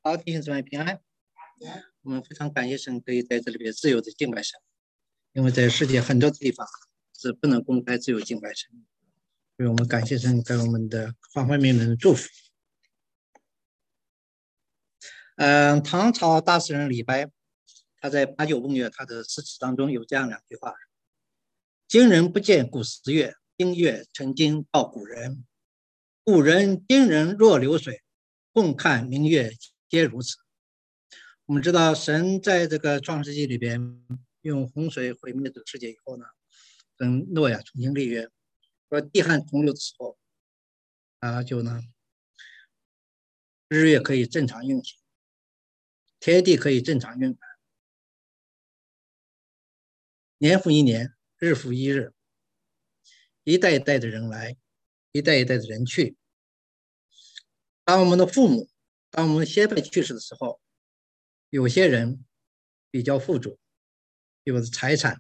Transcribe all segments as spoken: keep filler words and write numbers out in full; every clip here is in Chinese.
好，弟兄姊妹平安。我们非常感谢神可以在这里边自由的敬拜神，因为在世界很多地方是不能公开自由敬拜神，所以我们感谢神给我们的方方面面的祝福。嗯，唐朝大诗人李白，他在八九梦月他的诗词当中有这样两句话：今人不见古时月，今月曾经到古人。古人今人若流水，共看明月皆如此。我们知道神在这个创世纪里边用洪水毁灭这个世界以后呢，跟诺亚重新立约，说地旱洪流的时候啊，就呢日月可以正常运行，天地可以正常运转，年复一年，日复一日，一代一代的人来，一代一代的人去。当我们的父母，当我们的先辈去世的时候，有些人比较富足，有的财产，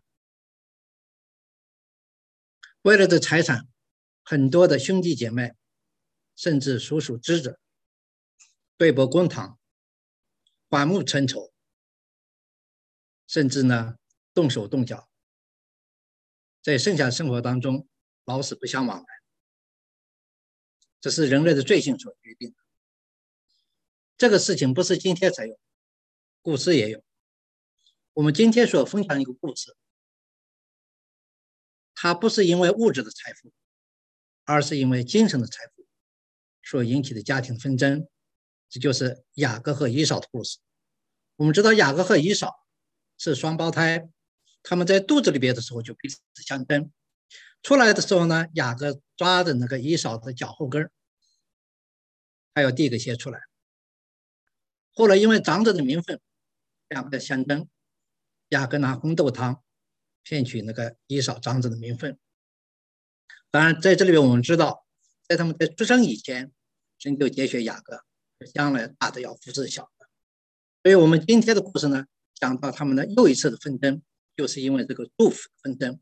为了这财产，很多的兄弟姐妹，甚至叔叔侄子，对簿公堂，反目成仇，甚至呢动手动脚，在剩下生活当中老死不相往来，这是人类的罪性所决定的。这个事情不是今天才有，古时也有。我们今天所分享一个故事，它不是因为物质的财富，而是因为精神的财富所引起的家庭纷争，这就是雅各和以扫的故事。我们知道雅各和以扫是双胞胎，他们在肚子里边的时候就彼此相争，出来的时候呢，雅各抓着那个以扫的脚后跟，他要递个鞋出来。后来因为长者的名分，两个相争，雅各拿红豆汤骗取那个以扫长子的名分。当然在这里边我们知道，在他们在出生以前，神就节选雅各，将来大的要服侍小的。所以我们今天的故事呢，讲到他们的又一次的纷争，就是因为这个祝福的纷争。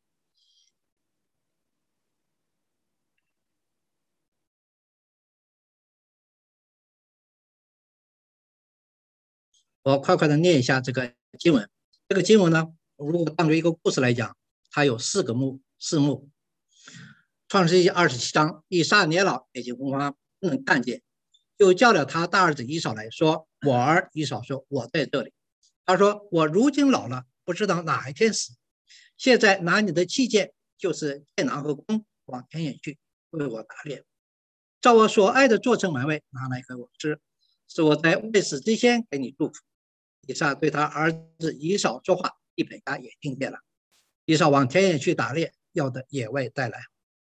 我快快的念一下这个经文。这个经文呢，如果当作一个故事来讲，它有四个幕四幕。创世纪二十七章，以撒年老，眼睛红花，不能看见，就叫了他大儿子以扫来说：“我儿。”以扫说：“我在这里。”他说：“我如今老了，不知道哪一天死。现在拿你的器件，就是箭囊和弓，往田野去，为我打猎。照我所爱的做成美味，拿来给我吃，是我在未死之前给你祝福。”以撒对他儿子以扫说话，利百加也听见了。以扫往田野去打猎，要的野味带来。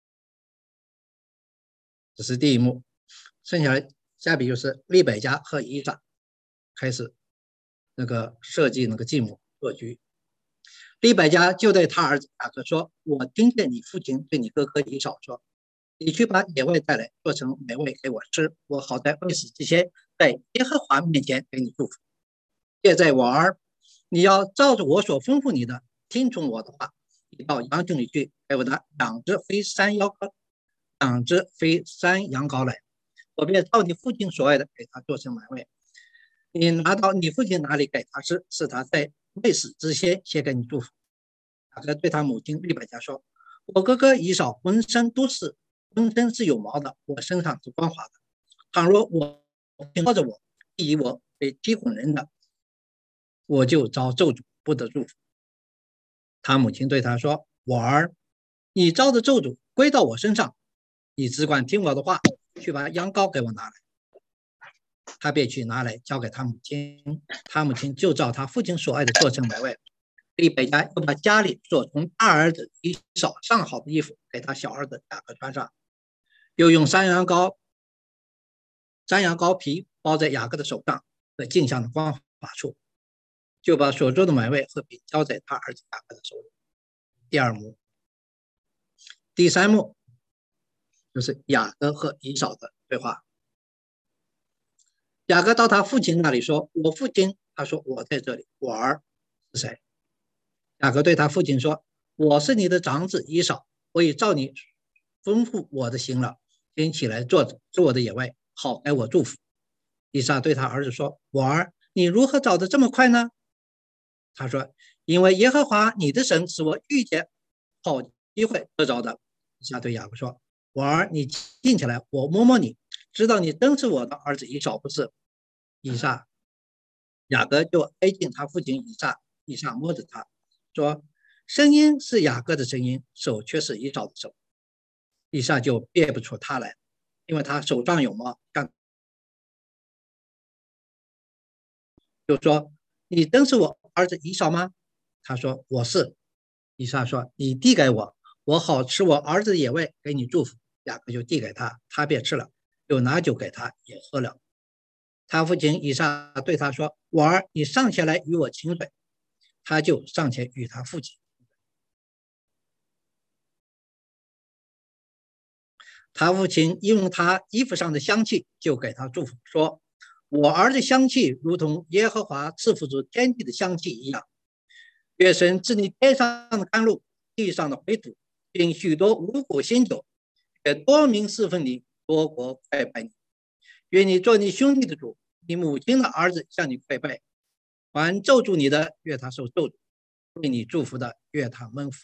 这是第一幕。剩下来下笔就是利百加和以撒开始那个设计那个计谋做局。利百加就对他儿子雅各说：“我听见你父亲对你哥哥以扫说，你去把野味带来，做成美味给我吃，我好在未死之前在耶和华面前给你祝福。现在我儿，你要照着我所吩咐你的，听从我的话，你到羊群里去，给我拿两只飞山羊羔，两只飞山羊羔来，我便照你父亲所爱的给他做成美味。你拿到你父亲哪里给他吃，是他在未死之前先给你祝福。”雅各对他母亲利百加说：“我哥哥以扫浑身都是浑身是有毛的，我身上是光滑的。倘若我靠着我，以我为击毁人的，我就遭咒诅，不得祝福。”他母亲对他说：“我儿，你遭的咒诅归到我身上，你只管听我的话，去把羊羔给我拿来。”他便去拿来交给他母亲，他母亲就照他父亲所爱的做成美味。利百加又把家里所从大儿子以扫上好的衣服给他小儿子雅各穿上，又用山羊羔山羊羔皮包在雅各的手上和镜像的光滑处，就把所做的美味和饼交在他儿子雅各的手里。第二幕。第三幕就是雅各和以扫的对话。雅各到他父亲那里说：“我父亲。”他说：“我在这里。”“我儿是谁？”雅各对他父亲说：“我是你的长子以扫，我已照你吩咐我的行了，今起来坐着，吃我的野味，好给我祝福。” 以撒对他儿子说：“我儿，你如何找得这么快呢？”他说：“因为耶和华你的神是我遇见好机会得着的。”以撒对雅各说：“我儿，你近起来，我摸摸你，知道你真是我的儿子以扫不是。”以撒雅各就挨近他父亲以撒，以撒摸着他说：“声音是雅各的声音，手却是以扫的手。”以撒就辨不出他来，因为他手上有毛。就说：“你真是我儿子以扫吗？”他说：“我是。”以撒说：“你递给我，我好吃我儿子的野味，给你祝福。”雅各就递给他，他便吃了，又拿酒给他，也喝了。他父亲以撒对他说：“我儿，你上前来与我亲嘴。”他就上前与他父亲。他父亲用他衣服上的香气，就给他祝福说：“我儿子香气如同耶和华赐福主天地的香气一样。愿神赐你天上的甘露，地上的灰土，并许多五谷新酒，愿多民侍奉你，多国快拜你。愿你做你兄弟的主，你母亲的儿子向你跪拜。凡咒诅你的，愿他受咒诅；为你祝福的，愿他蒙福。”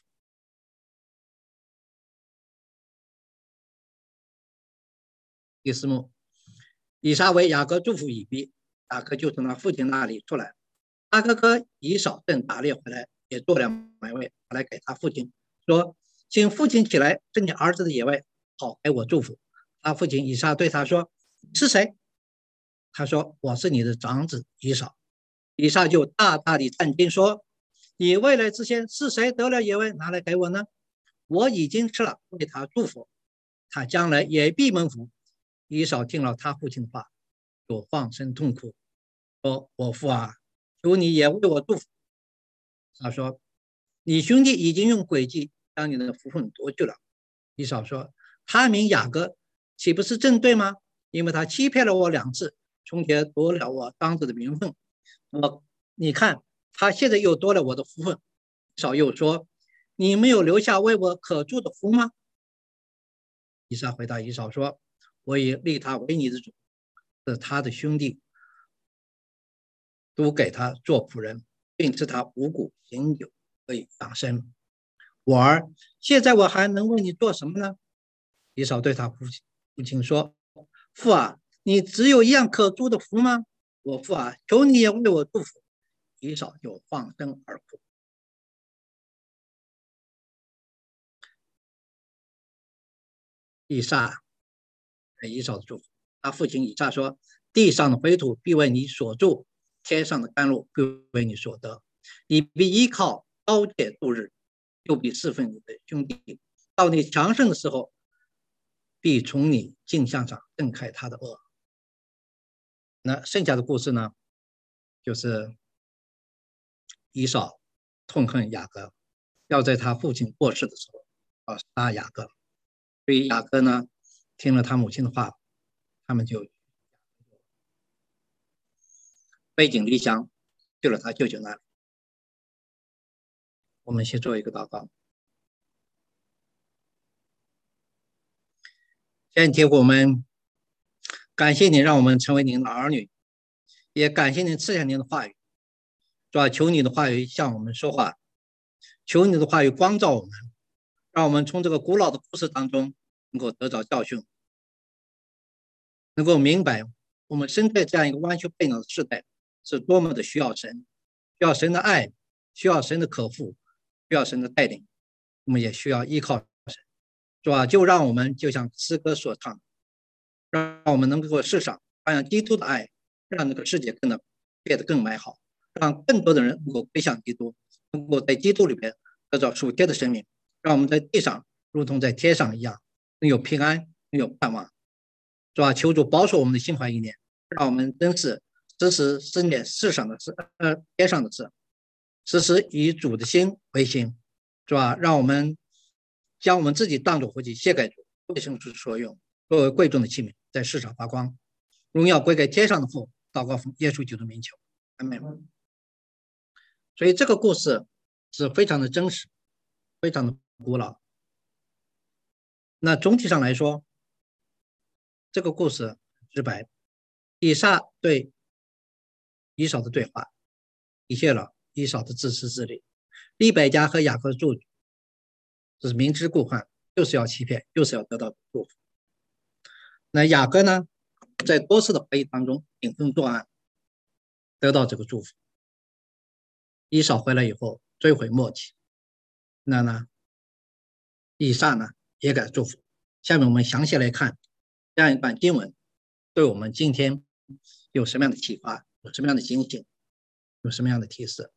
第四幕，以撒为雅各祝福以毕，雅各就从他父亲那里出来。他哥哥以扫正打猎回来，也做了美味，来给他父亲说：“请父亲起来吃你儿子的野味，好给我祝福。”他父亲以撒对他说：“是谁？”他说：“我是你的长子以扫。”以撒就大大的震惊说：“你未来之先是谁得了野味拿来给我呢？我已经吃了，为他祝福，他将来也必蒙福。”以扫听了他父亲的话，就放声痛哭，说：“我父啊，求你也为我祝福。”他说：“你兄弟已经用诡计将你的福分夺去了。”以扫说：“他名雅各，岂不是正对吗？因为他欺骗了我两次，从前夺了我当子的名分。我你看，他现在又夺了我的福分。”以扫又说：“你没有留下为我可祝的福吗？”以撒回答以扫说：“我已立他为你的主，是他的兄弟都给他做仆人，并赐他五谷新酒可以养生。我儿，现在我还能为你做什么呢？”以扫对他父亲父亲说：“父啊，你只有一样可祝的福吗？我父啊，求你也为我祝福。”以扫就放声而哭。以撒给以扫的祝福，他父亲以撒说：“地上的灰土必为你所住，天上的甘露必为你所得。你必依靠刀剑度日，又必侍奉你的兄弟。到你强盛的时候，必从你镜像上挣开他的恶。”那剩下的故事呢，就是以扫痛恨雅各，要在他父亲过世的时候要杀雅各。所以雅各呢，听了他母亲的话，他们就背井离乡去了他舅舅那里。我们先做一个祷告。天父，我们感谢你让我们成为您的儿女，也感谢您赐下您的话语。主啊，求你的话语向我们说话，求你的话语光照我们，让我们从这个古老的故事当中能够得到教训，能够明白我们生在这样一个弯曲背脑的时代是多么的需要神，需要神的爱，需要神的渴慕，需要神的带领，我们也需要依靠神。主啊，就让我们就像诗歌所唱，让我们能够世上发扬基督的爱，让这个世界更的变得更美好，让更多的人能够归向基督，能够在基督里边得到属天的生命，让我们在地上如同在天上一样，能有平安，能有盼望。主啊，求主保守我们的心怀意念，让我们真是时时思念世上的事，呃，天上的事，时时以主的心为心。主啊，让我们将我们自己当作活祭献给主，为圣主所用，作为贵重的器皿，在世上发光，荣耀归给天上的父。祷告奉耶稣基督名求，阿门。所以这个故事是非常的真实，非常的古老。那总体上来说，这个故事直白， 以撒对以扫的对话，体现了以扫的自私自利。利百加和雅各的祝福，这是明知故犯，就是要欺骗，就是要得到祝福。那雅各呢，在多次的怀疑当中顶风作案，得到这个祝福。以扫回来以后追悔莫及，那呢，以撒呢也给祝福。下面我们详细来看这样一段经文，对我们今天有什么样的启发，有什么样的警醒，有什么样的提示。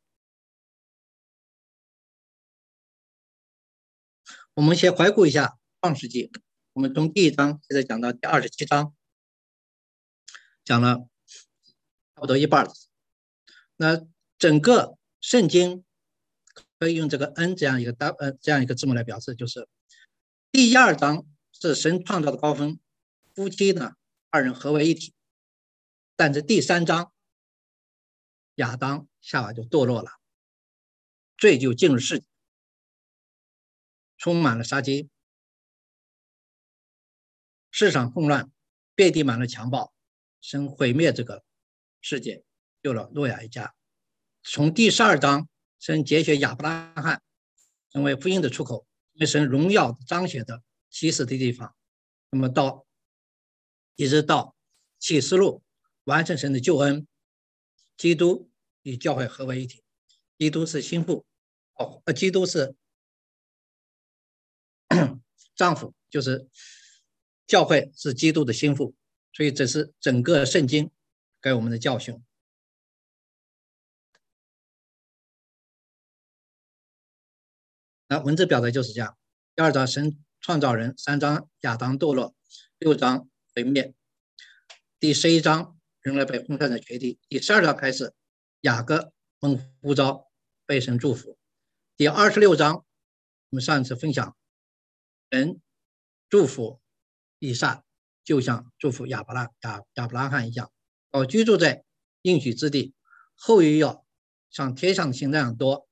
我们先回顾一下创世纪，我们从第一章现在讲到第二十七章，讲了差不多一半了。那整个圣经可以用这个 N 这样一个单呃这样一个字母来表示，就是第一二章是神创造的高峰，夫妻呢二人合为一体，但是第三章亚当夏娃就堕落了，罪就进入世界，充满了杀机，市场混乱，遍地满了强暴，神毁灭这个世界，救了诺亚一家。从第十二章，神拣选亚伯拉罕成为福音的出口，为神荣耀彰显的启示的地方。那么到一直到启示录完成神的救恩，基督与教会合为一体，基督是心腹，哦，呃，基督是丈夫，就是教会是基督的心腹，所以这是整个圣经给我们的教训。那文字表达就是这样：第二章神创造人，三章亚当堕落，六章毁灭，第十一章人类被轰散在绝地，第十二章开始雅各蒙呼召被神祝福，第二十六章我们上一次分享人祝福以撒，就像祝福亚伯拉亚亚伯拉罕一样，要居住在应许之地，后裔要像天上的星那样多，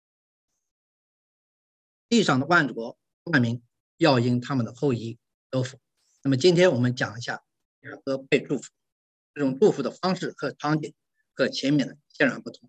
地上的万国万民要因他们的后裔得福。那么今天我们讲一下雅各被祝福，这种祝福的方式和场景和前面的截然不同。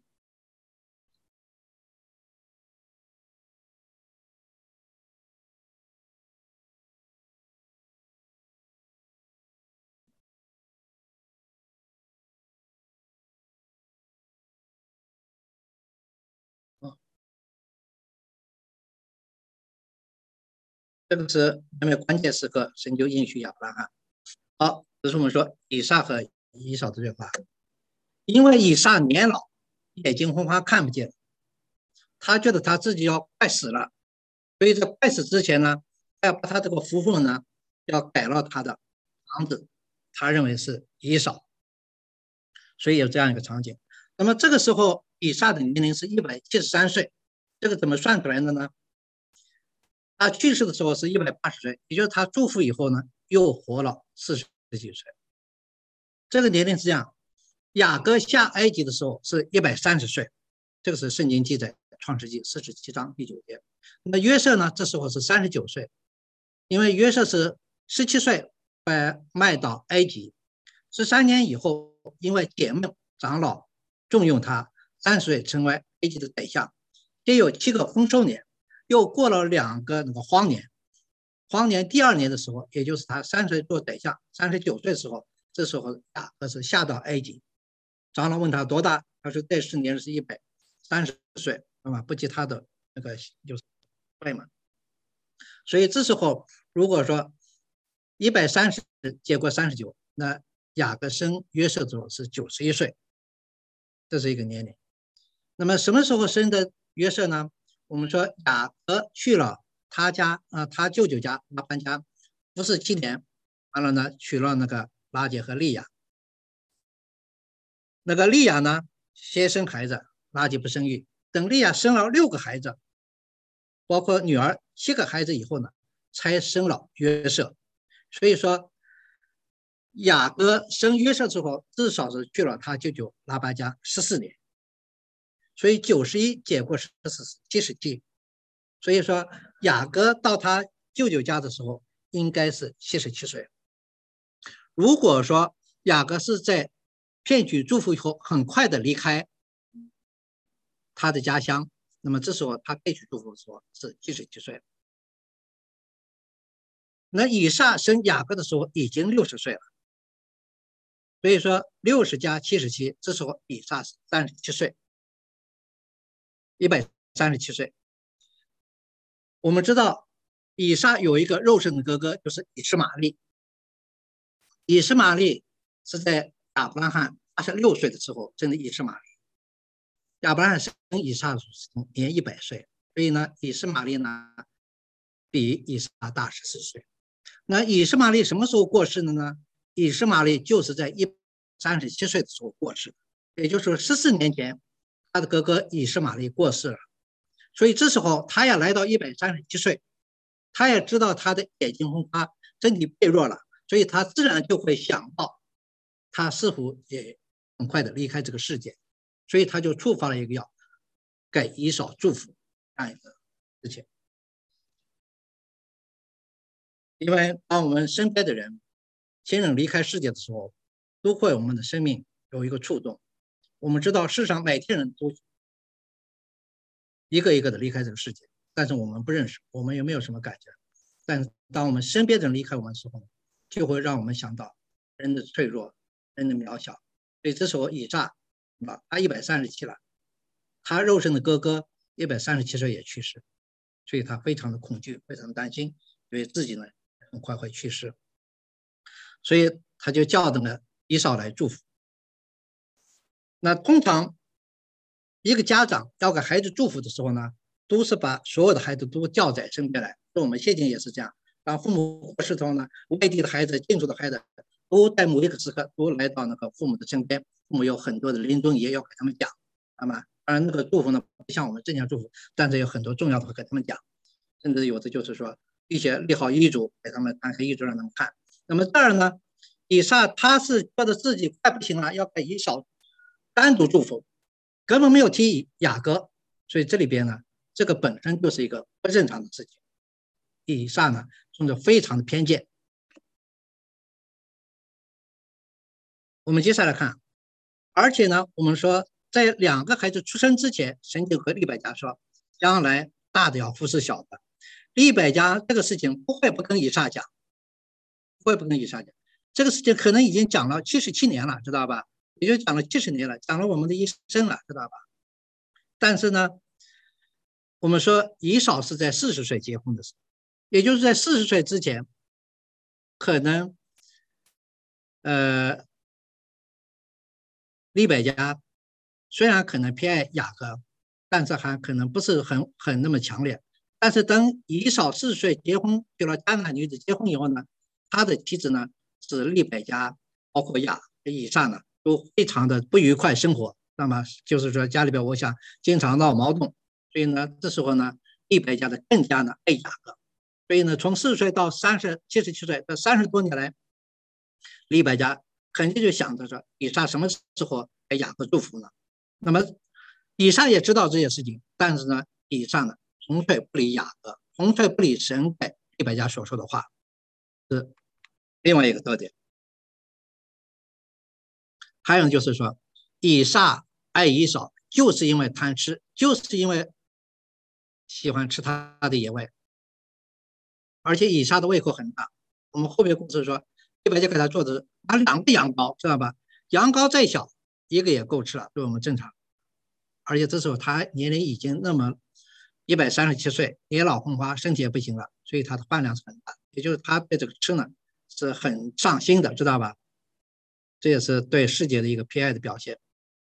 这个是因为关键时刻神就应许亚伯拉罕。好，这是我们说以撒和以扫的对话。因为以撒年老，眼睛昏花看不见，他觉得他自己要快死了，所以在快死之前呢，要把他这个夫妇呢要改了他的长子，他认为是以扫，所以有这样一个场景。那么这个时候以撒的年龄是一百七十三岁，这个怎么算出来的呢？他去世的时候是一百八十岁，也就是他祝福以后呢，又活了四十几岁。这个年龄是这样：雅各下埃及的时候是一百三十岁，这个是圣经记载创世纪四十七章第九节。那么约瑟呢，这时候是三十九岁，因为约瑟是十七岁被卖到埃及，十三年以后，因为姐妹长老重用他，三十岁成为埃及的宰相，也有七个丰收年。又过了两个那个荒年，荒年第二年的时候，也就是他三十岁做宰相，三十九岁的时候，这时候雅各是下到埃及。长老问他多大，他说这十年是一百三十岁，那么不及他的那个就是岁嘛。所以这时候如果说一百三十结过三十九，那雅各生约瑟的时候是九十一岁，这是一个年龄。那么什么时候生的约瑟呢？我们说雅各去了他家啊、呃，他舅舅家拉班家服侍七年，完了呢娶了那个拉结和利亚。那个利亚呢先生孩子，拉结不生育。等利亚生了六个孩子，包括女儿七个孩子以后呢，才生了约瑟。所以说雅各生约瑟之后，至少是去了他舅舅拉班家十四年。所以九十一减过十四，七十七。所以说雅各到他舅舅家的时候应该是七十七岁。如果说雅各是在骗取祝福以后，很快的离开他的家乡。那么这时候他骗取祝福的时候是七十七岁。那以撒生雅各的时候已经六十岁了，所以说六十加七十七，这时候以撒是三十七岁，一百三十七岁。我们知道以撒有一个肉身的哥哥，就是以实玛利。以实玛利是在亚伯拉罕八十六岁的时候生的以实玛利。亚伯拉罕生以撒年一百岁，所以呢，以实玛利呢比以撒大十四岁。那以实玛利什么时候过世的呢？以实玛利就是在一百三十七岁的时候过世的，也就是说十四年前，他的哥哥以实玛利过世了。所以这时候他也来到一百三十七岁，他也知道他的眼睛红发，身体变弱了，所以他自然就会想到他似乎也很快的离开这个世界，所以他就触发了一个要给以扫祝福这样一个事情。因为当我们身边的人亲人离开世界的时候，都会我们的生命有一个触动。我们知道世上每天人都一个一个的离开这个世界，但是我们不认识，我们也没有什么感觉。但是当我们身边的人离开我们的时候，就会让我们想到人的脆弱，人的渺小。所以这时候以撒他一百三十七了，他肉身的哥哥一百三十七岁也去世，所以他非常的恐惧，非常的担心，因为自己呢很快会去世，所以他就叫那个以扫来祝福。那通常一个家长要给孩子祝福的时候呢，都是把所有的孩子都叫在身边来。我们现今也是这样，当父母过世的时候呢，外地的孩子、近处的孩子都在某一个时刻都来到那个父母的身边，父母有很多的临终也要给他们讲，那么当然那个祝福呢不像我们正向祝福，但是有很多重要的会给他们讲，甚至有的就是说一些立好遗嘱给他们摊开遗嘱让他们看。那么这儿呢，以撒他是觉得自己快不行了，要给以扫单独祝福，根本没有提雅各，所以这里边呢，这个本身就是一个不正常的事情。以撒呢，存着非常的偏见。我们接下来看，而且呢，我们说在两个孩子出生之前，神就和利百加说，将来大的要服侍小的。利百加这个事情不会不跟以撒讲，不会不跟以撒讲。这个事情可能已经讲了七十七年了，知道吧？也就讲了七十年了，讲了我们的一生了，知道吧？但是呢，我们说以扫是在四十岁结婚的时候，也就是在四十岁之前，可能呃利百加虽然可能偏爱雅各，但是还可能不是很很那么强烈。但是等以扫四十岁结婚，娶了迦南女子结婚以后呢，他的妻子呢是利百加，包括雅以撒呢都非常的不愉快生活。那么就是说家里边我想经常闹矛盾，所以呢这时候呢利百加的更加呢爱雅各。所以呢，从四十岁到三十七十七岁，这三十多年来，利百加肯定就想着说，以撒什么时候给雅各祝福呢？那么以撒也知道这些事情，但是呢，以撒呢从来不理雅各，从来不理神给利百加所说的话，是另外一个特点。还有就是说，以撒爱以扫，就是因为贪吃，就是因为喜欢吃他的野味。而且以撒的胃口很大，我们后面故事说，利百加给他做的拿两个羊羔，知道吧？羊羔再小，一个也够吃了，对我们正常。而且这时候他年龄已经那么一百三十七岁，年老红花，身体也不行了，所以他的饭量是很大，也就是他对这个吃呢是很上心的，知道吧？这也是对世界的一个偏爱的表现。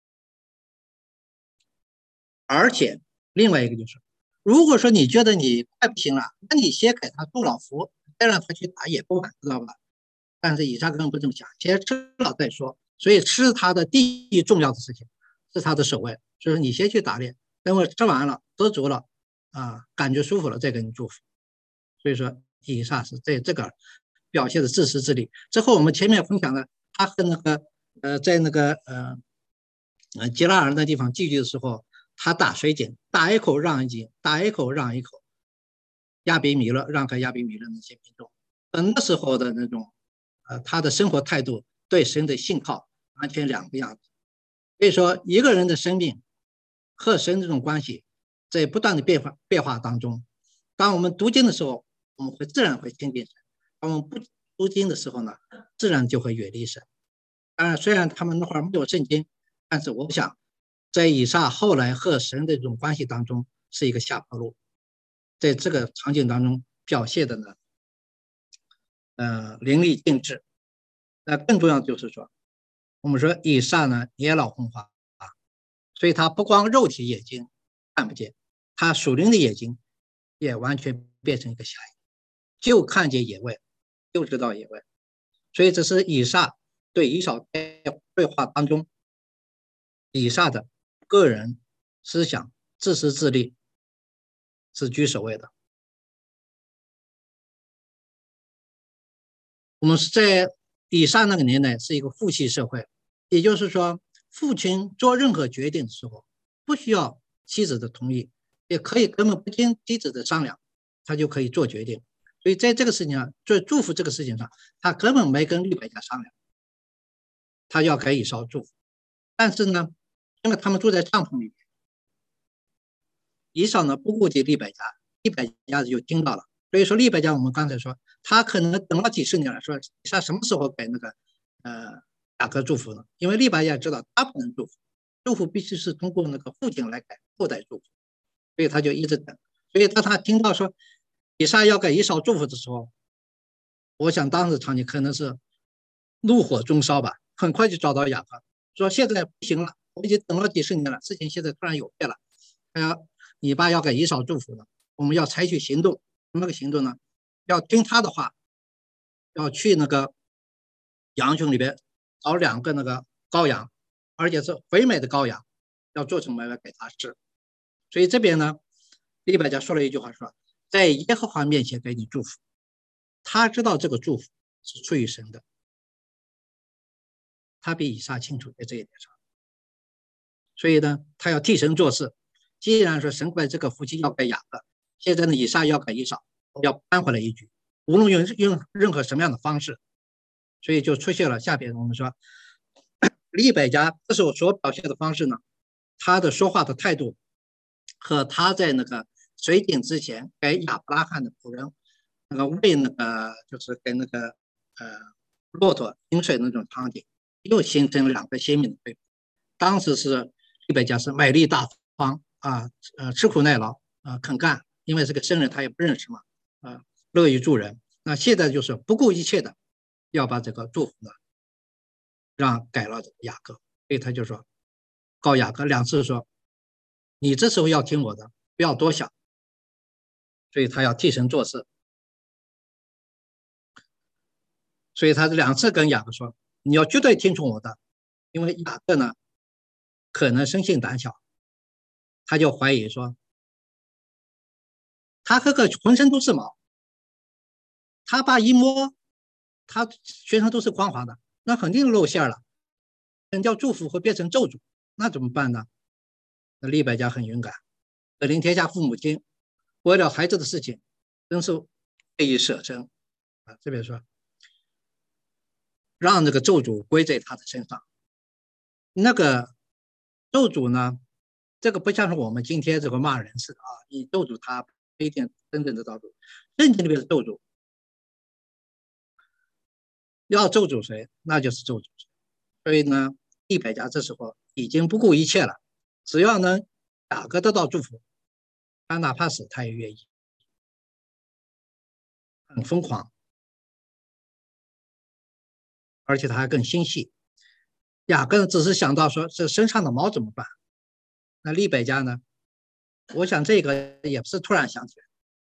而且另外一个就是，如果说你觉得你快不行了，那你先给他祝老福，再让他去打也不晚，知道吧？但是以撒根本不这么想，先吃了再说。所以吃他的第一重要的事情是他的守卫，就是你先去打猎，等我吃完了得足了啊，感觉舒服了再给你祝福。所以说以撒是在这个表现的自私自利。之后我们前面分享的，他和那个呃在那个呃呃吉拉尔那地方聚集的时候，他打水井，打一口让一井，打一口让一口，亚比米勒让开亚比米勒那些民众，那时候的那种呃他的生活态度对神的信靠完全两个样子。所以说，一个人的生命和神这种关系在不断的变化变化当中。当我们读经的时候，我们会自然会亲近神；当我们不读经的时候呢，自然就会远离神。当然，虽然他们那会儿没有圣经，但是我想，在以撒后来和神的这种关系当中，是一个下坡路。在这个场景当中表现的呢，呃，淋漓尽致。那更重要的就是说，我们说以撒呢年老昏花啊，所以他不光肉体眼睛看不见，他属灵的眼睛也完全变成一个瞎眼，就看见野味，就知道野味。所以这是以撒对以扫对话当中，以撒的个人思想自私自利是居首位的。我们是在以撒那个年代是一个父系社会，也就是说，父亲做任何决定的时候，不需要妻子的同意，也可以根本不听妻子的商量，他就可以做决定。所以在这个事情上，做祝福这个事情上，他根本没跟利百加商量，他要给以扫祝福。但是呢，因为他们住在帐篷里面，以扫呢不顾及利百加，利百加就听到了。所以说利百加，我们刚才说，他可能等了几十年了，说以撒什么时候给那个呃雅各祝福呢？因为利百加知道他不能祝福，祝福必须是通过那个父亲来给后代祝福，所以他就一直等。所以当他听到说以撒要给以扫祝福的时候，我想当时场景可能是怒火中烧吧，很快就找到雅各，说现在不行了，我已经等了几十年了，事情现在突然有变了，哎呀，你爸要给以扫祝福了，我们要采取行动。那个行动呢，要听他的话，要去那个羊群里边找两个那个羔羊，而且是肥美的羔羊，要做成买卖给他吃。所以这边呢，利百加说了一句话说，在耶和华面前给你祝福，他知道这个祝福是出于神的，他比以撒清楚在这一点上，所以呢，他要替神做事。既然说神给这个夫妻要给雅各，现在呢以撒要给以扫，要扳回来一局，无论用用任何什么样的方式，所以就出现了下边我们说利百加这时候所表现的方式呢，他的说话的态度和他在那个水井之前给亚伯拉罕的仆人那个喂那个就是跟那个呃骆驼饮水那种场景，又形成两个鲜明的对比。当时是利百加是美丽大方啊，呃吃苦耐劳啊、呃、肯干，因为是个生人他也不认识嘛啊、呃、乐于助人。那现在就是不顾一切的要把这个祝福呢让改了雅各，所以他就说告雅各两次说你这时候要听我的，不要多想，所以他要替神做事。所以他两次跟雅各说你要绝对听从我的，因为雅各呢可能生性胆小，他就怀疑说他哥哥浑身都是毛，他爸一摸他全身都是光滑的，那肯定露馅了，人叫祝福会变成咒诅，那怎么办呢？那利百加很勇敢，可怜天下父母亲，为了孩子的事情真是愿意舍身啊。这边说让这个咒诅归在他的身上，那个咒诅呢，这个不像是我们今天这个骂人似的啊，你咒诅他不一定真正的咒诅，圣经里面的咒诅要咒诅谁，那就是咒诅谁。所以呢，利百加这时候已经不顾一切了，只要能雅各得到祝福，他哪怕死他也愿意，很疯狂，而且他还更心细。雅各只是想到说这身上的毛怎么办，那利百加呢？我想这个也不是突然想起来，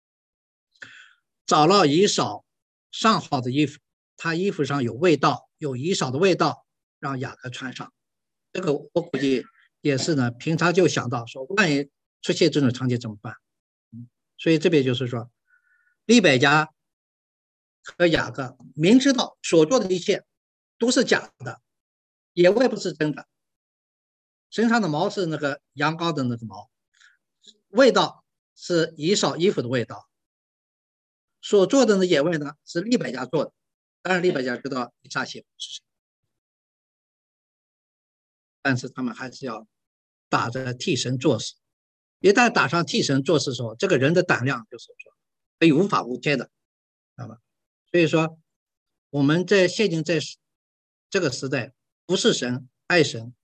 找了以扫上好的衣服，他衣服上有味道，有以扫的味道，让雅各穿上。这个我估计也是呢，平常就想到说，万一出现这种场景怎么办？所以这边就是说，利百加和雅各明知道所做的一切都是假的，野味不是真的，身上的毛是那个羊羔的那个毛，味道是以扫衣服的味道，所做的那野味呢是利百加做的，当然利百加知道以撒写是谁。 但是他们还是要打着替神做事。一旦打上替神做事的时候，这个人的胆量就是说可以无法无天的，知道吧？所以说我们在现今在这个时代，不是神爱神，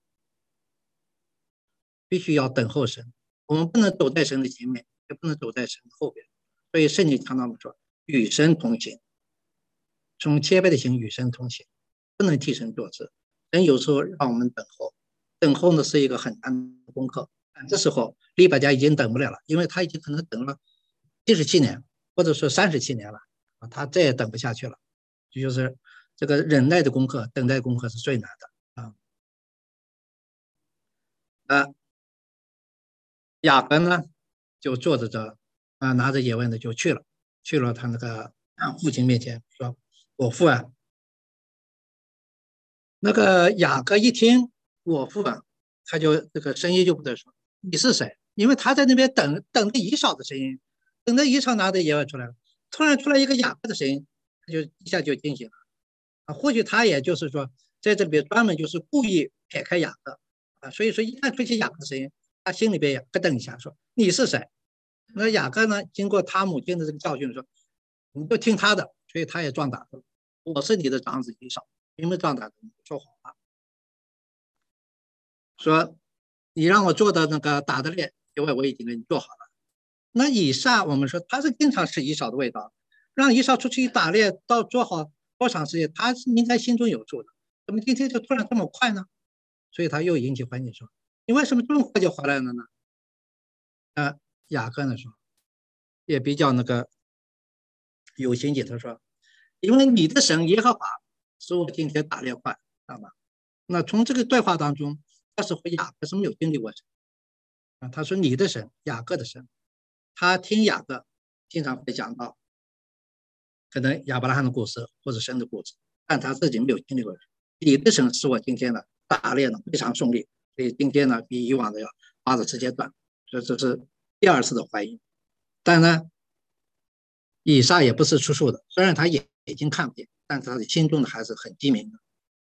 必须要等候神，我们不能走在神的前面，也不能走在神的后边。所以圣经常常说与神同行，从谦卑的行与神同行，不能替神做事。神有时候让我们等候，等候呢是一个很难的功课。这时候利百加已经等不了了，因为他已经可能等了七十七年，或者说三十七年了，他再也等不下去了。就是这个忍耐的功课，等待功课是最难的啊。啊，雅各呢就坐着这啊，拿着野味呢就去了，去了他那个父亲面前说：“我父啊。”那个雅各一听我父啊，他就这个声音就不对说：“你是谁？”因为他在那边等等着以扫的声音，等着以扫拿着野味出来了，突然出来一个雅各的声音，他就一下就惊醒了啊。或许他也就是说在这里边专门就是故意撇开雅各啊，所以说一看出现雅各的声音，他心里边也咯噔一下，说：“你是谁？”那雅各呢，经过他母亲的这个教训说：“你就听他的。”所以他也壮胆说：“我是你的长子以扫。”因为壮胆说谎话，说你让我做的那个打的猎，因为我已经给你做好了。那以撒我们说他是经常吃以扫的味道，让以扫出去打猎到做好多长时间，他应该心中有数的，怎么今天就突然这么快呢？所以他又引起怀疑说：“你为什么这么快就回来了呢？”啊，雅各呢说也比较那个有心计，他说：“因为你的神耶和华使我今天打猎快，知道吗？”那从这个对话当中，他是和雅各是没有经历过神啊。他说你的神，雅各的神，他听雅各经常会讲到可能亚伯拉罕的故事或者神的故事，但他自己没有经历过神。你的神使我今天呢打猎呢非常顺利，所以今天呢比以往的要花的时间短，所以这是第二次的怀疑。但呢，以撒也不是出数的，虽然他眼睛看不见，但他的心中呢还是很机敏的。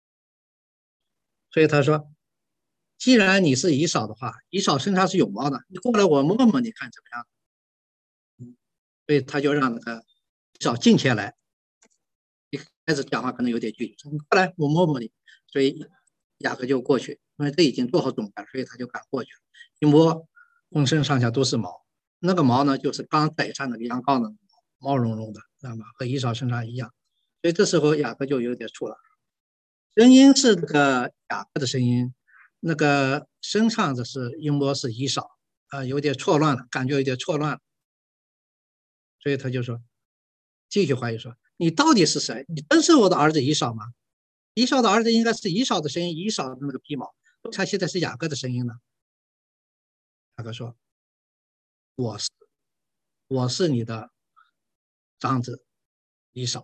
所以他说：“既然你是以扫的话，以扫身上是有毛的，你过来我摸摸，你看怎么样？”所以他就让那个以扫近前来，一开始讲话可能有点距离，说：“你过来，我摸摸你。”所以雅各就过去，因为这已经做好准备，所以他就赶过去了。一摸，浑身上下都是毛，那个毛呢，就是刚宰上那个羊羔的毛茸茸的，知道吗？和以扫身上一样。所以这时候雅各就有点怵了。声音是这个雅各的声音，那个身上的是音波是以扫啊，有点错乱了，感觉有点错乱了，所以他就说，继续怀疑说：“你到底是谁？你真是我的儿子以扫吗？以扫的儿子应该是以扫的声音，以扫的那个皮毛，他现在是雅各的声音呢？”雅各说：“我是，我是你的长子以扫。”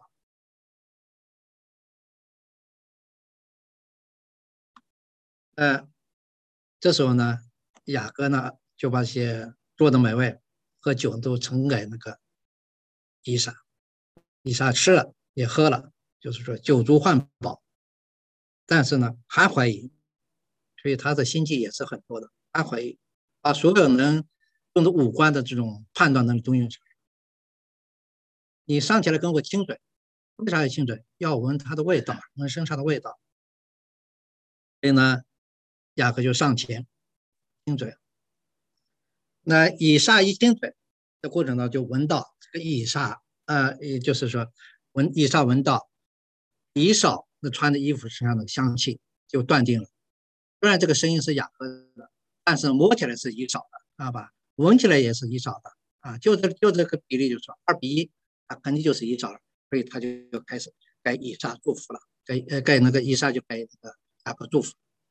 呃，这时候呢，雅各呢就把些做的美味和酒都呈给那个以撒，以撒吃了也喝了，就是说酒足饭饱，但是呢还怀疑，所以他的心计也是很多的，还怀疑，把所有能用的五官的这种判断能力都用上。你上起来跟我亲嘴，为啥要亲嘴？要闻他的味道，闻身上的味道。所以呢，雅各就上前亲嘴。那以撒一亲嘴的过程呢，就闻到这个以撒，呃，也就是说，闻以撒闻到以扫那穿的衣服身上的香气，就断定了。虽然这个声音是雅各的，但是摸起来是以扫的，知道吧？闻起来也是以扫的啊，就这就这个比例，就是说二比一啊，肯定就是以扫了。所以他就开始给以撒祝福了，给呃给那个以撒就给那个雅各祝福。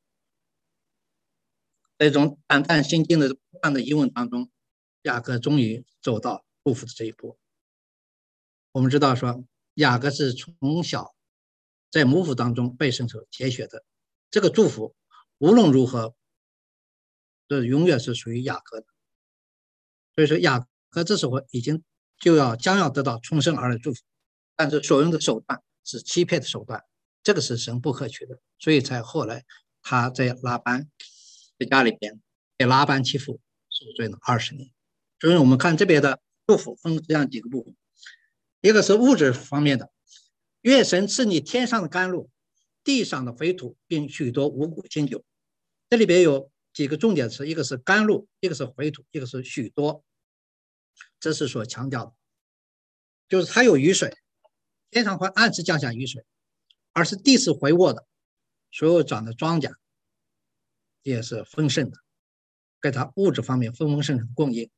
在这种胆战心惊的不断的疑问当中，雅各终于走到祝福的这一步。我们知道说，雅各是从小在母腹当中被神所拣选的，这个祝福无论如何，这永远是属于雅各的。所以说，雅各这时候已经就要将要得到重生而来的祝福，但是所用的手段是欺骗的手段，这个是神不可取的，所以才后来他在拉班在家里边被拉班欺负，受罪了二十年。所以我们看这边的祝福分这样几个部分，一个是物质方面的，愿神赐你天上的甘露，地上的肥土，并许多五谷清酒。这里边有几个重点词，一个是甘露，一个是肥土，一个是许多。这是所强调的，就是它有雨水，天上会按时降下雨水，而是地是肥沃的，所有长的庄稼也是丰盛的，给它物质方面丰丰盛盛的供应。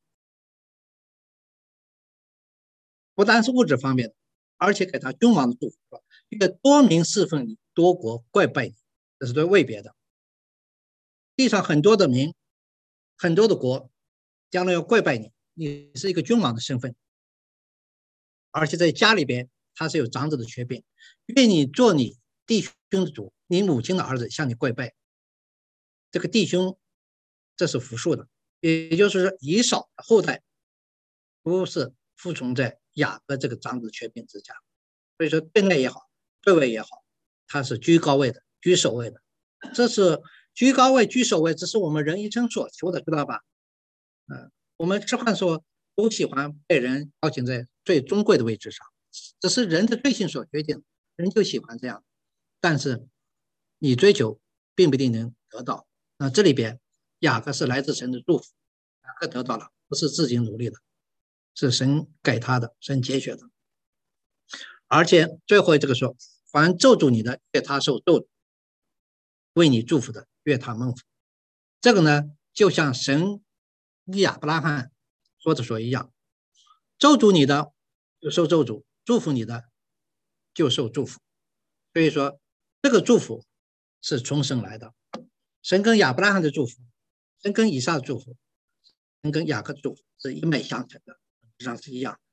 不单是物质方面的，而且给他君王的祝福，一个多民侍奉你，多国跪拜你，这是对位别的。地上很多的民，很多的国，将来要跪拜你，你是一个君王的身份，而且在家里边他是有长子的权柄，愿你做你弟兄的主，你母亲的儿子向你跪拜。这个弟兄，这是复数的，也就是说以扫的后代不是服从在雅各这个长子权柄之下，所以说对内也好，对外也好，他是居高位的，居首位的。这是居高位、居首位，这是我们人一生所求的，知道吧？嗯，我们吃饭说都喜欢被人邀请在最尊贵的位置上，这是人的罪性所决定，人就喜欢这样。但是你追求并不一定能得到。那这里边雅各是来自神的祝福，雅各得到了，不是自己努力的，是神给他的，神节选的。而且最后这个说，凡咒诅你的，愿他受咒诅；为你祝福的，愿他蒙福。这个呢，就像神与亚伯拉罕说的说一样，咒诅你的就受咒诅，祝福你的就受祝福。所以说，这个祝福是从神来的。神跟亚伯拉罕的祝福，神跟以撒的祝福，神跟雅各的祝福是一脉相承的，实际上是一样。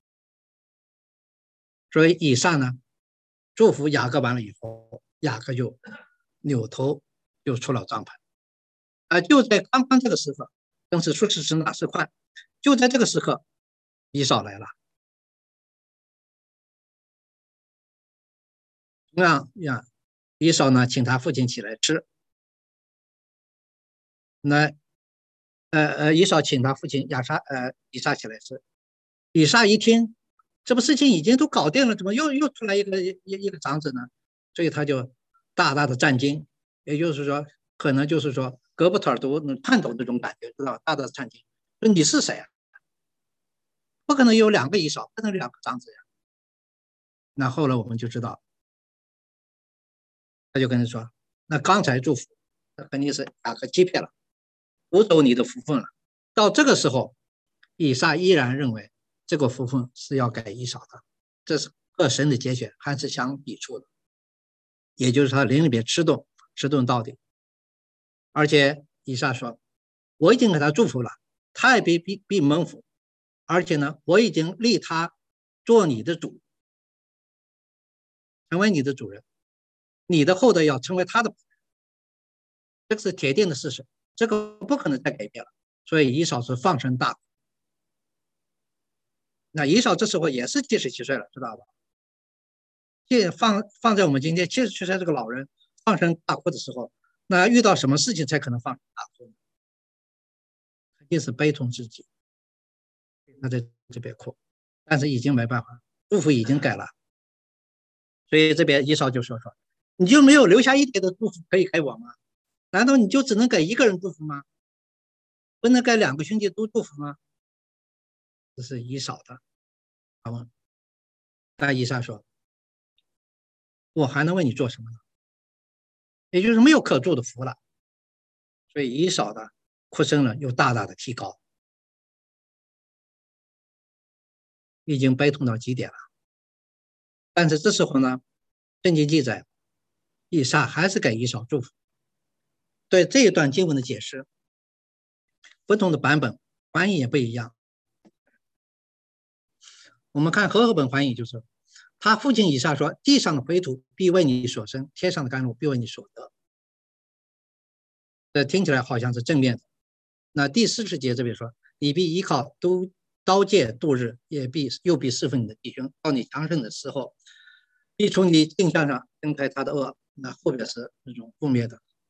所以以撒呢，祝福雅各完了以后，雅各就扭头就出了帐篷。啊，就在刚刚这个时刻，正是说时迟那时快，就在这个时刻，以扫来了。同样呀，以扫呢，请他父亲起来吃。那呃呃，以扫请他父亲亚撒呃以撒起来吃。以撒一听，这不事情已经都搞定了，怎么又又出来一个一一个长子呢？所以他就大大的震惊，也就是说，可能就是说胳膊腿都能颤抖这种感觉，知道吧？大大的震惊，说你是谁啊？不可能有两个以扫，不可能有两个长子呀。那后来我们就知道，他就跟他说，那刚才祝福，那肯定是雅各欺骗了，夺走你的福分了。到这个时候，以撒依然认为这个福分是要给以扫的，这是和神的节选还是相抵触的，也就是他灵里边吃顿吃顿到底。而且以撒说，我已经给他祝福了，他也必必必蒙福，而且呢，我已经立他做你的主，成为你的主人，你的后代要成为他的仆人，这个是铁定的事实，这个不可能再改变了。所以以扫是放声大哭。那以扫这时候也是七十七岁了，知道吧？放放在我们今天七十七岁这个老人放声大哭的时候，那遇到什么事情才可能放声大哭呢？肯定是悲痛至极，他在这边哭，但是已经没办法，祝福已经改了，所以这边以扫就说说，你就没有留下一点的祝福可以给我吗？难道你就只能给一个人祝福吗？不能给两个兄弟都祝福吗？这是以扫的他问。但以撒说，我还能为你做什么呢？也就是没有可祝的福了。所以以扫的哭声呢又大大的提高，已经悲痛到极点了。但是这时候呢，圣经记载，以撒还是给以扫祝福。对这一段经文的解释，不同的版本翻译也不一样。我们看和合本翻译就是，他父亲以撒说：“地上的肥土必为你所生，天上的甘露必为你所得。”这听起来好像是正面的。那第四十节这边说：“你必依靠都刀剑度日，也必又必侍奉你的弟兄，到你强盛的时候，必从你镜像上挣开他的恶。”那后边是那种负面的。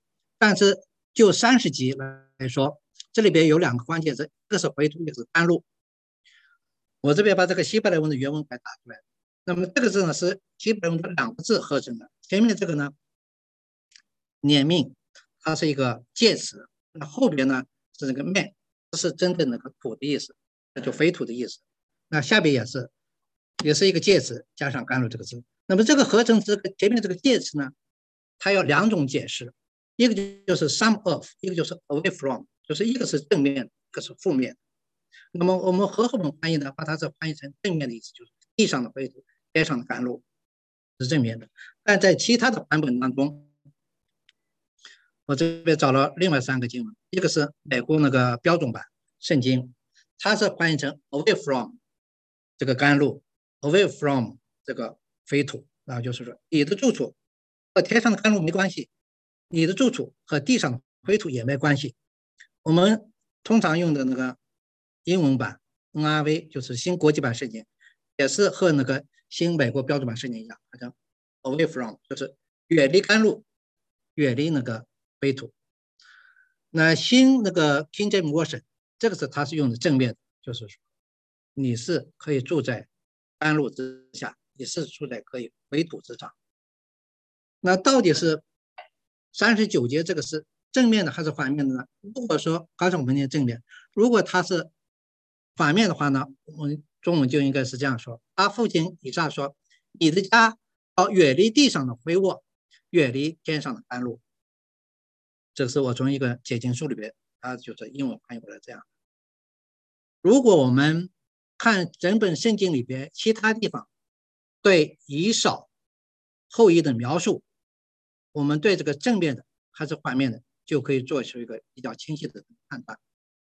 但是就三十集来说，这里边有两个关键词，一个是回土，一个是甘露。我这边把这个希伯来文的原文给打出来。那么这个字呢是希伯来文的两个字合成的，前面这个呢，念命，它是一个介词，那后边呢是那个面，这是真正那个土的意思，那就非土的意思。那下边也是，也是一个介词加上甘露这个字。那么这个合成这个前面这个介词呢，它有两种解释，一个就是 some of， 一个就是 away from， 就是一个是正面，一个是负面。那么我们和合本翻译呢，把它是翻译成正面的意思，就是地上的灰土，天上的甘露，是正面的。但在其他的版本当中，我这边找了另外三个经文，一个是美国那个标准版圣经，它是翻译成 away from 这个甘露 ，away from 这个飞土，然后就是说你的住处和天上的甘露没关系，你的住处和地上的灰土也没关系。我们通常用的那个英文版 N R V 就是新国际版圣经，也是和那个新美国标准版圣经一样，好像 away from 就是远离甘露，远离那个灰土。那新那个 King James Version 这个是它是用的正面，就是说你是可以住在甘露之下，你是住在可以灰土之上。那到底是三十九节这个是正面的还是反面的呢？如果说刚才我们念正面，如果它是反面的话呢，我们中文就应该是这样说：他父亲以撒说，你的家要远离地上的肥沃，远离天上的甘露。这是我从一个解经书里边，它就是英文翻译过来这样。如果我们看整本圣经里边其他地方对以扫后裔的描述，我们对这个正面的还是反面的，就可以做出一个比较清晰的判断。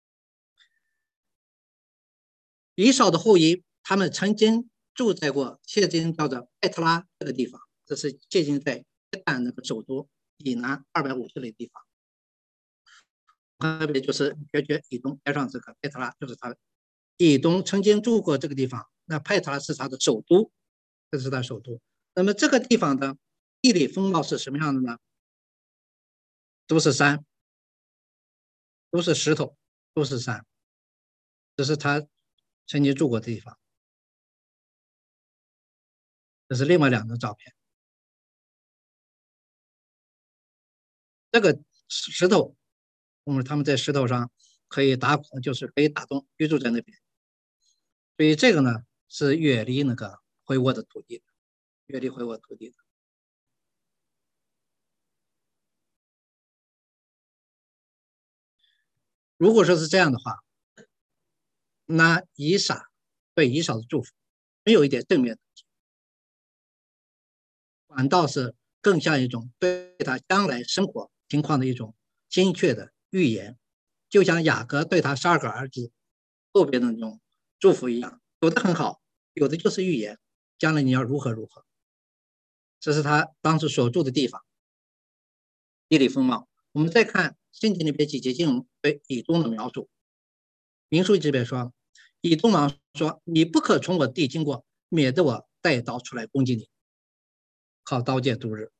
以扫的后裔，他们曾经住在过现今叫做艾特拉这个地方，这是接近在约旦那个首都以南二百五十里地方。特别就是决绝以东边上这个佩特拉，就是他以东曾经住过这个地方。那佩特拉是他的首都，这是他首都。那么这个地方的地理风貌是什么样的呢？都是山，都是石头，都是山，这是他曾经住过的地方。这是另外两张照片。这个石头，我们他们在石头上可以打，就是可以打洞居住在那边。所以这个呢是远离那个回沃的土地，远离回沃土地的。如果说是这样的话，那以撒对以扫的祝福没有一点正面的，反倒是更像一种对他将来生活情况的一种精确的预言，就像雅各对他十二个儿子后边的那种祝福一样，有的很好，有的就是预言，将来你要如何如何。这是他当时所住的地方，地理风貌。我们再看圣经里边几节经文对以东的描述。民数记这边说，以东王说：“你不可从我地经过，免得我带刀出来攻击你，靠刀剑度日。”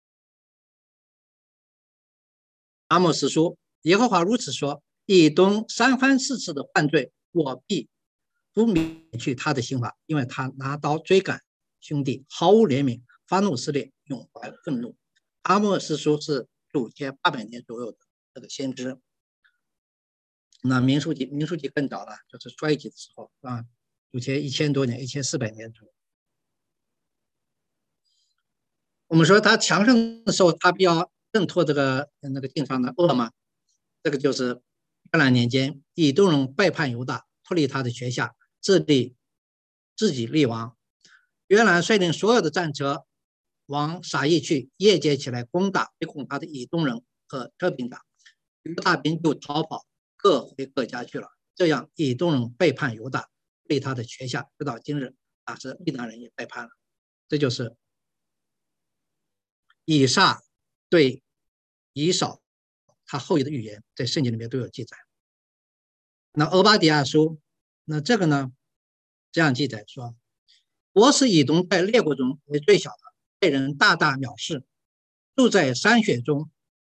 阿莫斯说：“耶和华如此说，以东三番四次的犯罪，我必不免去他的刑罚，因为他拿刀追赶兄弟，毫无怜悯，发怒撕裂，永怀愤怒。”阿莫斯书是主前八百年左右的这个先知。那民数记，民数记更早了，就是衰竭的时候啊，主前一千多年，一千四百年左右。我们说他强盛的时候，他比较挣脱这个那个地上的恶嘛，这个就是约兰年间，以东人背叛犹大，脱离他的权下，自立自己立王。约兰率领所有的战车往撒意去，夜间起来攻打围攻他的以东人和特兵长，犹大兵就逃跑，各回各家去了。这样以东人背叛犹大，对他的权下，直到今日，啊，是利南人也背叛了。这就是以撒对以扫他后裔的预言，在圣经里面都有记载。那俄巴底亚书，那这个呢，这样记载说：“我使以东在列国中为最小的，被人大大藐视，住在山穴中，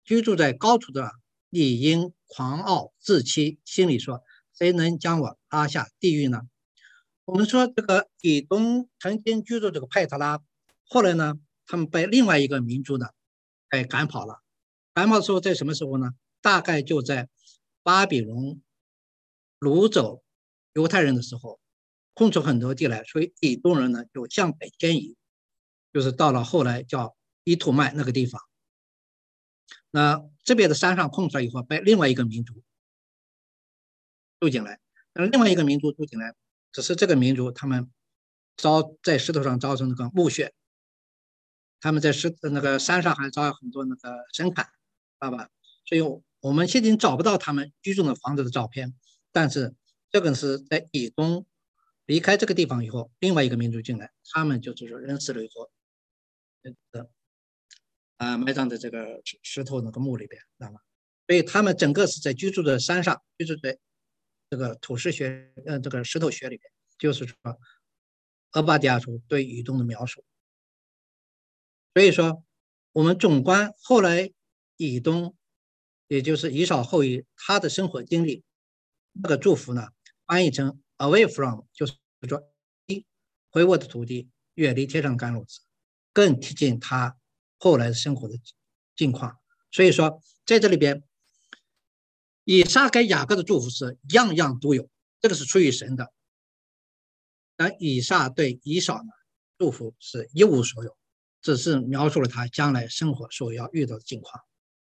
居住在高处的理应狂傲自欺，心里说：谁能将我拉下地狱呢？我们说这个以东曾经居住这个派特拉，后来呢，他们被另外一个民族呢给赶跑了。赶跑的时候在什么时候呢？大概就在巴比伦掳走犹太人的时候，空出很多地来，所以以东人呢就向北迁移，就是到了后来叫伊图麦那个地方。那这边的山上空出来以后，被另外一个民族住进来，那另外一个民族住进来，只是这个民族他们招在石头上招成那个墓穴，他们在石那个山上还招有很多那个神龛，知道吧？所以我们现在找不到他们居住的房子的照片，但是这个是在以东离开这个地方以后，另外一个民族进来，他们就是说人死了以后，这个啊埋葬在这个石头那个墓里边，知道吗？所以他们整个是在居住的山上，居住在这个土石学呃这个石头穴里边，就是说俄巴底亚书对以东的描述。所以说我们总观后来以东，也就是以扫后裔他的生活经历，那个祝福呢翻译成 away from， 就是说一回我的土地，远离天上甘露子，更贴近他后来生活的境况。所以说在这里边，以撒给雅各的祝福是样样都有，这个是出于神的。而以撒对以扫呢祝福是一无所有，只是描述了他将来生活所要遇到的境况。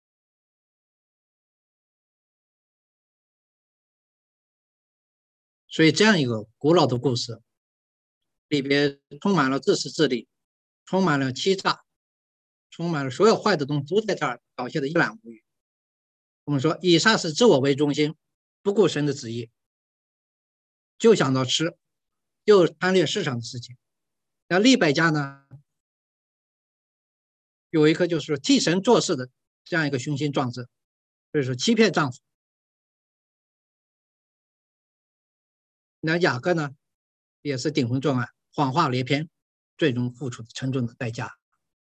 所以这样一个古老的故事里边充满了自私自利，充满了欺诈，充满了所有坏的东西都在这儿表现的一览无余。我们说以撒是自我为中心，不顾神的旨意，就想到吃，就贪恋世上的事情。那利百加呢，有一颗就是说替神做事的这样一个雄心壮志，所以说欺骗丈夫。那雅各呢，也是顶风作案，谎话连篇，最终付出沉重的代价。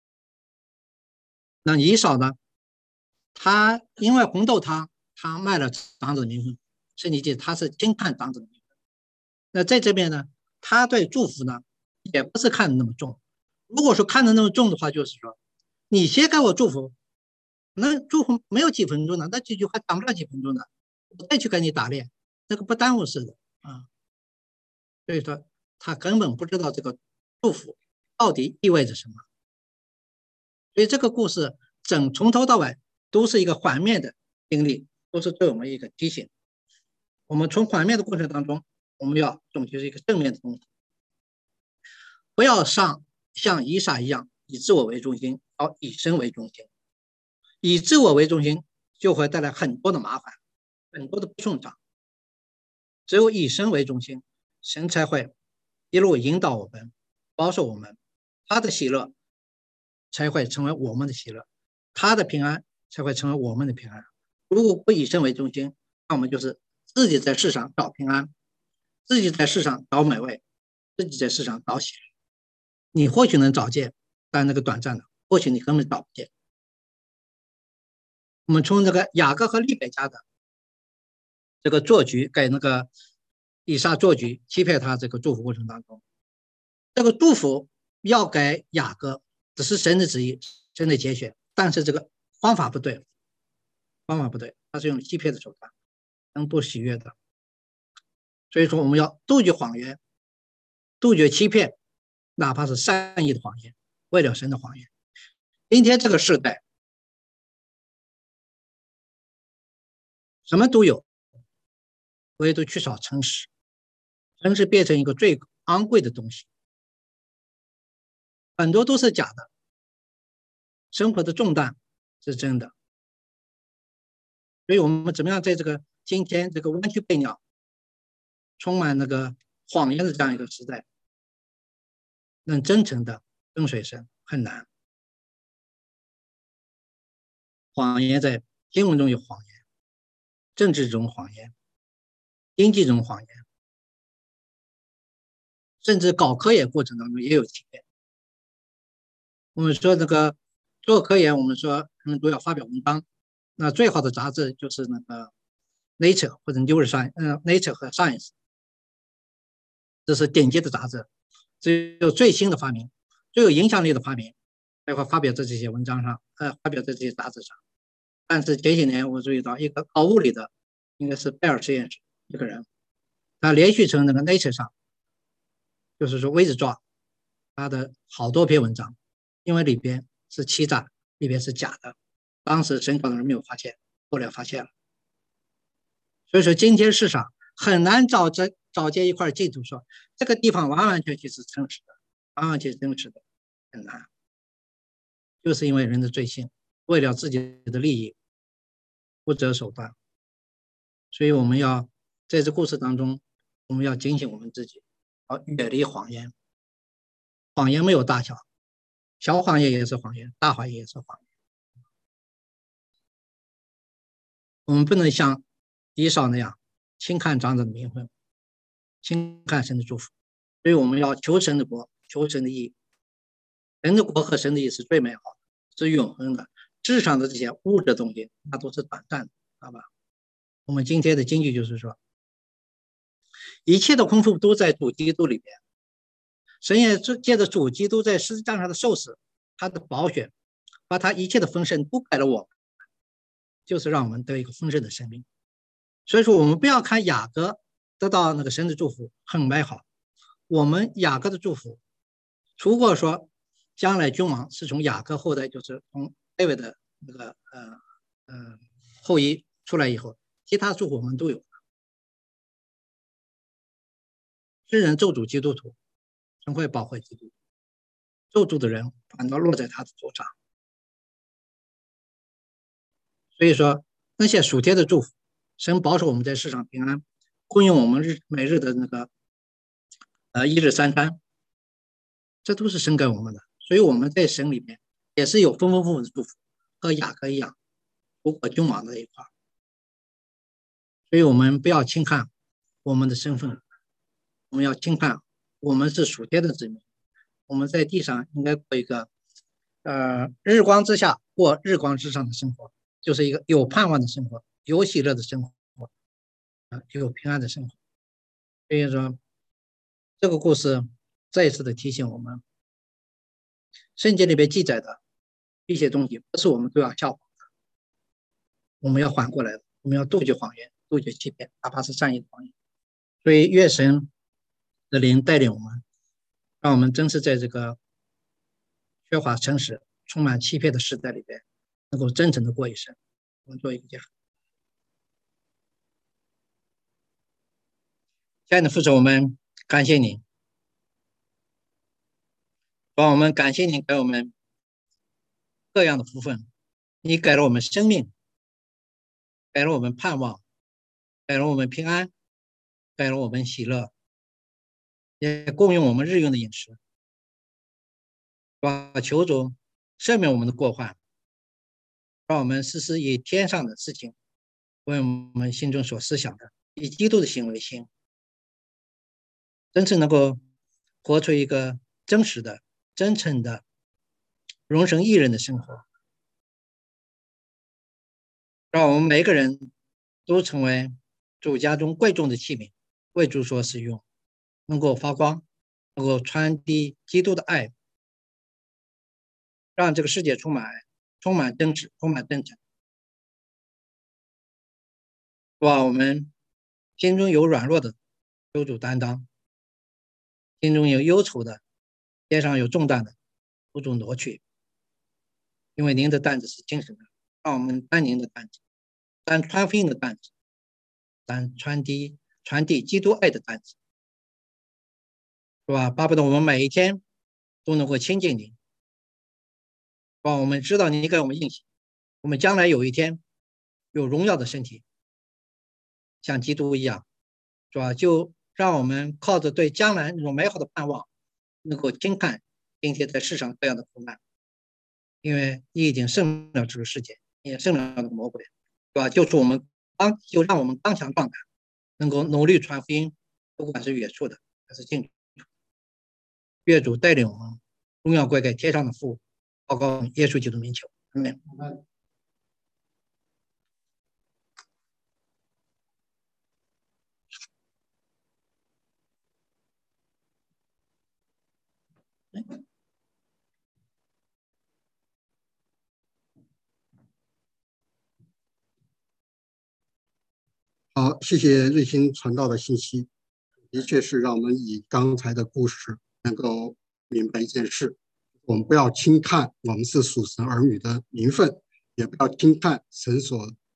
那以扫呢，他因为红豆汤，他卖了长子的名分，圣经记他是轻看长子的名分。那在这边呢，他对祝福呢，也不是看得那么重。如果说看得那么重的话，就是说，你先给我祝福，那祝福没有几分钟的，那这句话讲不了几分钟的，我再去跟你打猎，那个不耽误事的啊。所以说，他根本不知道这个祝福到底意味着什么。所以这个故事整从头到尾都是一个反面的经历，都是对我们一个提醒。我们从反面的过程当中，我们要总结一个正面的东西，不要上像以撒一样以自我为中心，要以神为中心。以自我为中心就会带来很多的麻烦，很多的不顺畅。只有以神为中心，神才会一路引导我们，保守我们，他的喜乐才会成为我们的喜乐，他的平安才会成为我们的平安。如果不以神为中心，那我们就是自己在世上找平安，自己在世上找美味，自己在世上找喜乐。你或许能找见，但那个短暂的，或许你根本找不见。我们从这个雅各和利百加的这个做局给那个以撒做局欺骗他这个祝福过程当中，这个祝福要给雅各只是神的旨意，神的节选，但是这个方法不对，方法不对，他是用欺骗的手段，能不喜悦的。所以说我们要杜绝谎言，杜绝欺骗，哪怕是善意的谎言，为了神的谎言。今天这个时代什么都有，唯独缺少诚实，诚实变成一个最昂贵的东西，很多都是假的，生活的重担是真的。所以我们怎么样在这个今天这个弯曲背鸟，充满那个谎言的这样一个时代，能真诚的跟随神很难。谎言在新闻中有谎言，政治中谎言，经济中谎言，甚至搞科研过程当中也有欺骗。我们说这个做科研，我们说他们都要发表文章， 那最好的杂志就是那个 Nature 或者 Neuroscience，嗯、呃、，Nature 和 Science， 这是顶级的杂志，只有最新的发明、最有影响力的发明才会发表在这些文章上，呃，发表在这些杂志上。但是前些年我注意到一个搞物理的，应该是贝尔实验室一个人，他连续从那个 Nature 上，就是说 withdraw 他的好多篇文章，因为里边是欺诈，里边是假的。当时审稿的人没有发现，后来发现了。所以说，今天市场很难找这找见一块净土，说这个地方完完全全是真实的，完完全全真实的，很难。就是因为人的罪性，为了自己的利益，不择手段。所以我们要在这故事当中，我们要警醒我们自己，要远离谎言。谎言没有大小，小谎言也是谎言，大谎言也是谎言。我们不能像以扫那样轻看长者的名分，轻看神的祝福。所以我们要求神的国，求神的义。神的国和神的义是最美好的，是永恒的。世上的这些物质东西，那都是短暂的，好吧？我们今天的经济就是说，一切的丰富都在主基督里边。神也借着主基督在十字架上的受死，他的宝血，把他一切的丰盛都给了我们，就是让我们得一个丰盛的生命。所以说，我们不要看雅各得到那个神的祝福很美好，我们雅各的祝福，如果说将来君王是从雅各后代，就是从大卫的那个呃呃后裔出来以后，其他祝福我们都有。世人咒诅基督徒，神会保护基督徒，咒诅的人反倒落在他的头上。所以说，那些属天的祝福，神保守我们在世上平安，供应我们日每日的那个呃一日三餐，这都是神给我们的。所以我们在神里面也是有丰丰富富的祝福，和雅各一样，如果君王的一块。所以我们不要轻看我们的身份，我们要轻看我们是属天的子民，我们在地上应该过一个呃日光之下过日光之上的生活，就是一个有盼望的生活，有喜乐的生活，呃、有平安的生活。所以说，这个故事再一次的提醒我们，圣经里面记载的一些东西，不是我们都要效仿的，我们要反过来的，我们要杜绝谎言，杜绝欺骗，哪怕是善意的谎言。所以，愿神的灵带领我们，让我们真是在这个缺乏诚实、充满欺骗的时代里边，能够真诚的过一生。我们做一个结束。亲爱的父神，我们感谢您，帮我们感谢您给我们各样的福分，你给了我们生命，给了我们盼望，给了我们平安，给了我们喜乐，也供应我们日用的饮食。求主赦免我们的过患，让我们时时以天上的事情为我们心中所思想的，以基督的行为心，真正能够活出一个真实的、真诚的、荣神益人的生活，让我们每个人都成为主家中贵重的器皿，为主所使用，能够发光，能够传递基督的爱，让这个世界充满爱，充满真实，充满真诚。哇，我们心中有软弱的，有主担当；心中有忧愁的，肩上有重担的，有主挪去。因为您的担子是精神的，让我们担您的担子，担传福音的担子，担传递传递基督爱的担子，是吧？巴不得我们每一天都能够亲近您，让我们知道您给我们应许，我们将来有一天有荣耀的身体，像基督一样，是吧？就让我们靠着对将来那种美好的盼望，能够轻看今天在世上这样的苦难，因为你已经胜了这个世界，也胜了这个魔鬼，是吧？就是我们刚，就让我们刚强壮胆，能够努力传福音，不管是远处的还是近处，愿主带领我们，荣耀归给天上的父，报告耶稣基督名求，阿门。 好，谢谢瑞鑫传道的信息，的确是让我们以刚才的故事能够明白一件事：我们不要轻看我们是属神儿女的名分，也不要轻看神所